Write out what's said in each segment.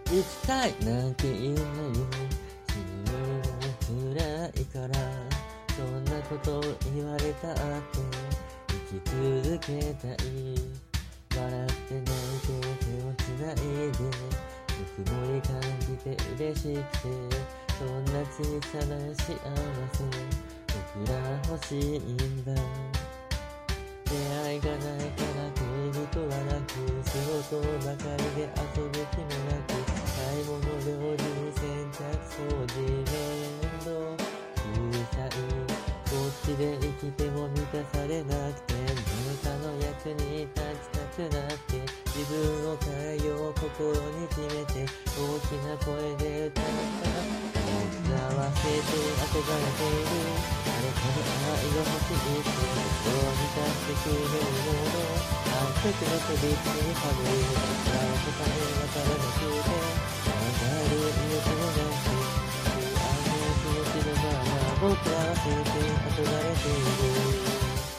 生きたいなんて言うなよ。死ぬの暗いから、そんなこと言われたって生き続けたい。笑って泣いて手をつないで、ぬくもり感じて嬉しくて、そんな小さな幸せ僕ら欲しいんだ。出会いがないから恋人はなく、仕事ばかりで遊ぶ気もなく、買い物料理洗濯掃除面倒うるさい。こっちで生きても満たされなくて、誰かの役に立ちたくなって、自分を変えよう心に決めて、大きな声で歌った。僕らは生て憧れている、誰かの愛が欲しいって、心を満たしてくれるもの、完璧の飛びつにはぶる。僕らは答えわからなくて、考える余地もなく、不安な気持ちのまま、僕らは生て憧れている。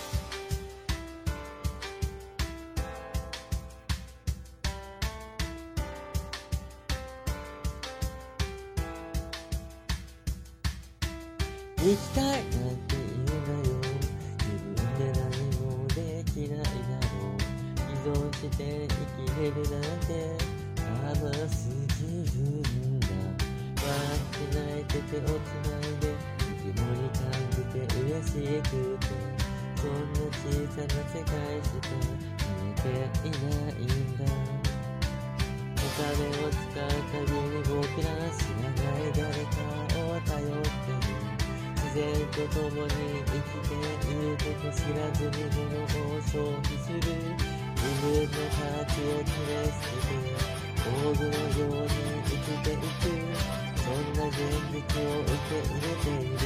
生きたいなんて言うなよ。自分で何もできないだろう。依存して生きれるなんて甘すぎるんだ。笑って泣いて手をつないで、ぬくもり感じて嬉しくて、そんな小さな世界しか見えていないんだ。お金を使うたびに僕ら知らない誰かを頼ってる。自然と共に生きていること知らずに物を消費する。自分の価値を決めつけて道具のように生きていく。そんな現実を受け入れている。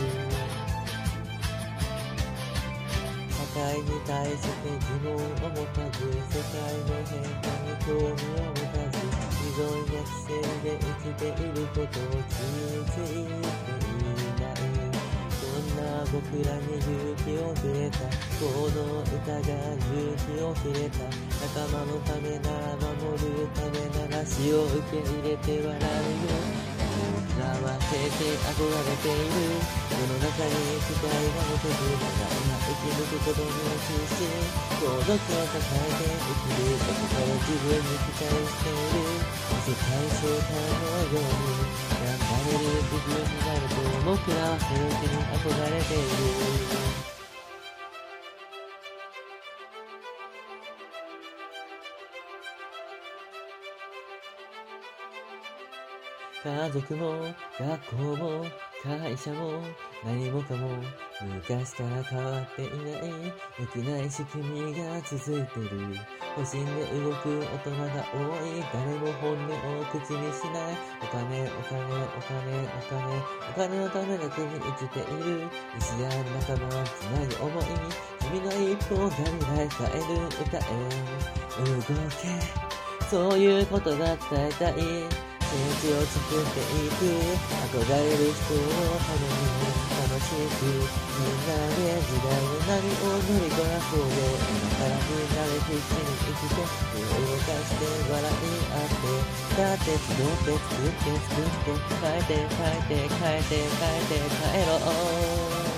社会に対して疑問を持たず、世界の変化に興味を持たず、依存や規制で生きていることを気づいていない。僕らに勇気をくれた、この歌が勇気をくれた。仲間のためなら守るためなら死を受け入れて笑うよ。僕らは生て憧れている。世の中に期待が持てず、ただ今生き抜くことに必死。孤独を抱えて生きる僕から自分に期待している。世界生還のように頑張れる自分になると、僕らは平気に憧れている。家族も学校も会社も何もかも昔から変わっていない。良くない仕組みが続いてる。保身で動く大人が多い。誰も本音を口にしない。お金お金お金お金お金のためだけに生きている。意志や仲間をつなぐ思い。君の一歩が未来変える。歌え動け、そういうことが伝えたい。気持ちを作っていく。憧れる人のためにも楽しくみんなで時代の波を乗りこなそうよ。今からみんなで必死に生きて手を動かして笑い合って、だって集って作って作って変えて変えて変えて変えて変えろ。